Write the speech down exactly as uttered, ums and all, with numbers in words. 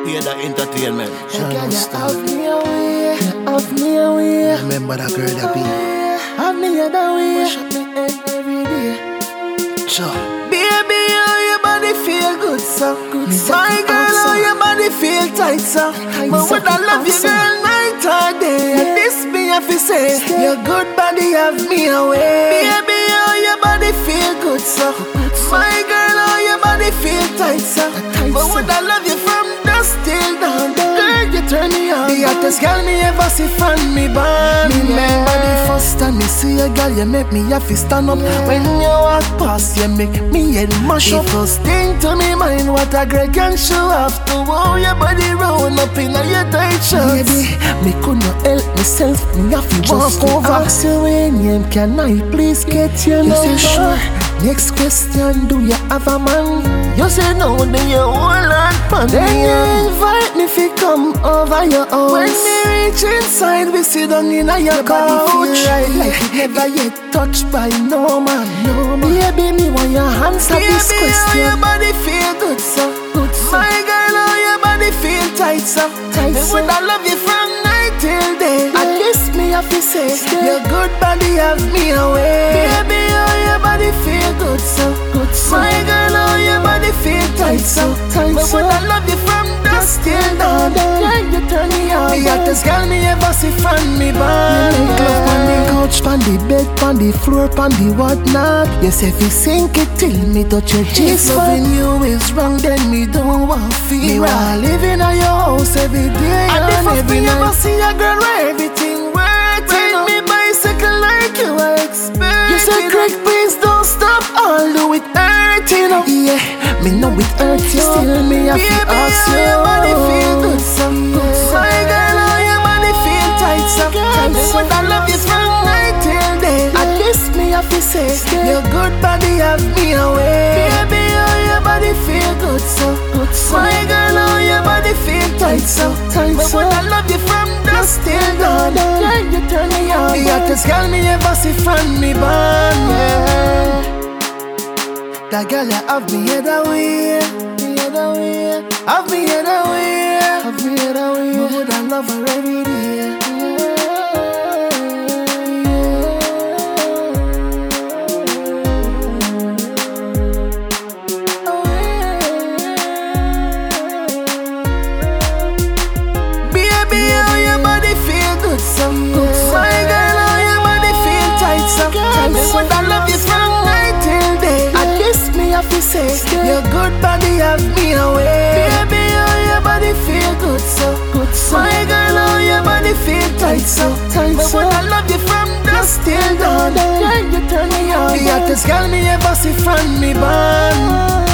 Hear the entertainment. Girl, you have me away, have me away. Remember that girl that be. Have me other way, shut me head every day. Sure. Baby, how your body feel good, so good. My girl, how your body feel tight, so. But would I love you, girl, night or day? And this me have to say, your good body have me away. Baby, how your body feel good, so. My girl, how your body feel tight, so. But would I love you from dusk till dawn? Girl, you turn me on. The hottest girl me ever see from me born. Me remember the first time me see a girl, you make me have to stand up. When you walk past, you make me head mash up. The first thing to me mind, what a great can show off. To wow your body round up in your tight shorts. Baby, me could not help myself. Me have to walk over. Ask you when you can I please get your number? You say sure. Next question, do you have a man? You say no, then you hold on pan. Then you invite me to come over your house. When me reach inside, we sit down in a your couch. Right like it never yet touched by no man. No man. Baby, me want your answer this question. Baby, how your body feel good, so good, so. My girl, how your body feel tight, so tight, so. Would I love you from night till day? At least me have to say, your good body have me away. Baby, how your body feel good, so good, so. My girl, how your body feel tight, so tight, so. But would I love you from dusk till dawn? Girl, you turn me on. The hottest girl me ever see from me born. You make love on the couch, on the bed, on the floor, on the whatnot. You say if you sink it till me touch your cheeks. If loving you is wrong, then me don't want feel right. Me want live in your house every day and, and the first every night. Ever see a girl where everything works. Ride me bicycle like you expect. You say Craig, please don't stop. I'll do it hurting up. Yeah, me know it hurts you. Still me have to ask you. Your body feel good, so good, so. My girl, how your body feel tight, so tight, so. I love you from night till day. At least me have to say, your good body have me away. Baby, how your body feel good, so good, so. My girl, how your body feel tight, so tight, so. I love you from dusk till dawn. Girl, you turn me on. The hottest girl me ever see from me born, yeah. That girl you have me head away, me head away. Have me head away, have me head away. Me would I love her every day. Baby, how your body feel good, so good, so. My girl, how your body feel tight, so tight, so. I love you from night till day. At least me have to say, your good body have me away. Baby, how your body feel good, so good, so. My girl, how your body feel tight, so tight, so. I love you from dusk till dawn. Girl, you turn me on. The hottest girl me ever see from me born.